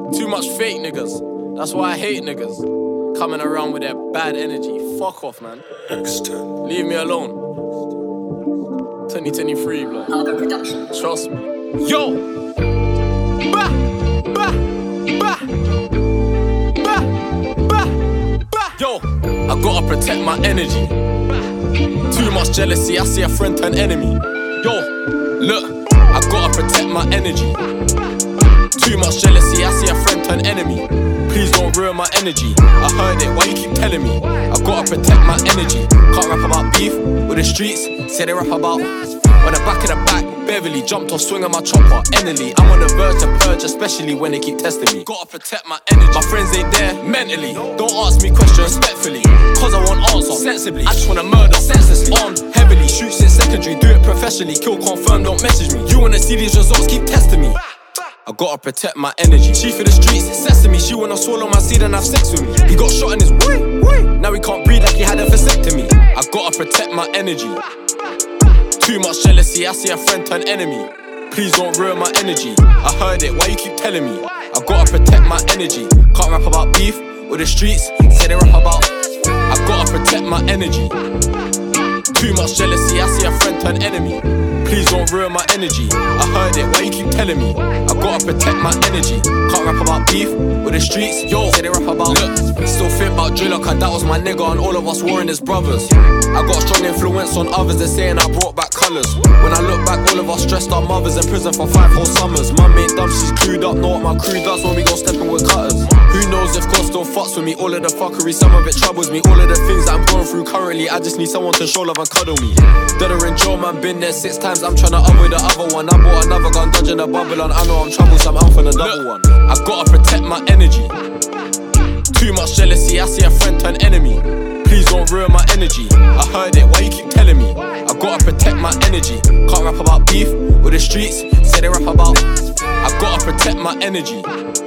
Too much fake niggas. That's why I hate niggas. Coming around with their bad energy. Fuck off, man. Leave me alone. 2023, blood. Harbour Production. Trust me. Yo! Bah! Bah! Bah! Bah! Bah! Bah! Yo! I gotta protect my energy. Too much jealousy, I see a friend turn enemy. Yo! Look, I gotta protect my energy. Too much jealousy, I see a friend turn enemy. Please don't ruin my energy. I heard it, why you keep telling me? I gotta protect my energy. Can't rap about beef with the streets. Say they rap about on the back of the back, Beverly jumped off swinging my chopper. Enely, I'm on the verge to purge, especially when they keep testing me. Gotta protect my energy. My friends ain't there mentally. Don't ask me questions respectfully, cause I won't answer sensibly. I just wanna murder senselessly. Armed heavily, shoot since secondary, do it professionally. Kill confirm, don't message me. You wanna see these results, keep testing me. I gotta protect my energy. Chief of the streets, sesame. She wanna swallow my seed and have sex with me. He got shot in his wee. Now he can't breathe like he had a vasectomy. I gotta protect my energy. Too much jealousy, I see a friend turn enemy. Please don't ruin my energy. I heard it, why you keep telling me? I gotta protect my energy. Can't rap about beef with the streets. Say they rap about I gotta protect my energy. Too much jealousy, I see a friend turn enemy. Please don't ruin my energy. I heard it, why you keep telling me? I gotta protect my energy. Can't rap about beef with the streets. Yo, say they rap about look, still think about Driller, cause that was my nigga and all of us warring as brothers. I got a strong influence on others, they're saying I brought back colours. When I look back, all of us stressed our mothers in prison for 5 whole summers. Mum ain't dumb, she's clued up, know what my crew does when we go stepping with cutters. Who knows if God still fucks with me? All of the fuckery, some of it troubles me. All of the things that I'm going through currently, I just need someone to show love and cuddle me. Deader in jail, man, been there 6 times. I'm tryna avoid the other one. I bought another gun, dodging the bubble, and I know I'm troublesome. I'm for the double one. I gotta protect my energy. Too much jealousy, I see a friend turn enemy. Please don't ruin my energy. I heard it, why you keep telling me? I gotta protect my energy. Can't rap about beef with the streets. Say they rap about I gotta protect my energy.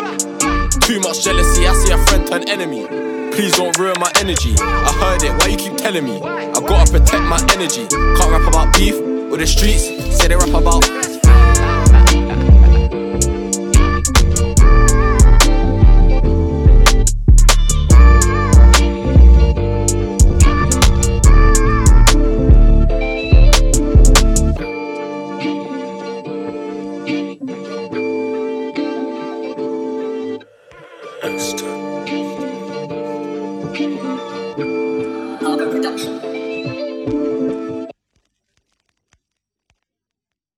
Too much jealousy, I see a friend turn enemy. Please don't ruin my energy. I heard it, why you keep telling me? I gotta protect my energy. Can't rap about beef with the streets. Say they rap about